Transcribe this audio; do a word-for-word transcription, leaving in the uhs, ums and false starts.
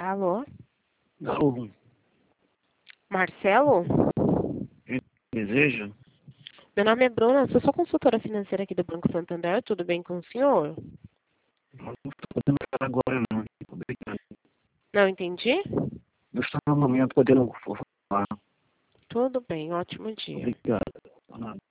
Alô? Alô, Marcelo? quem deseja? Meu nome é Bruna, sou sua consultora financeira aqui do Banco Santander, tudo bem com o senhor? Não estou podendo falar agora, não. Obrigado. Não entendi? Eu estou no momento podendo falar. Tudo bem, ótimo dia. Obrigado.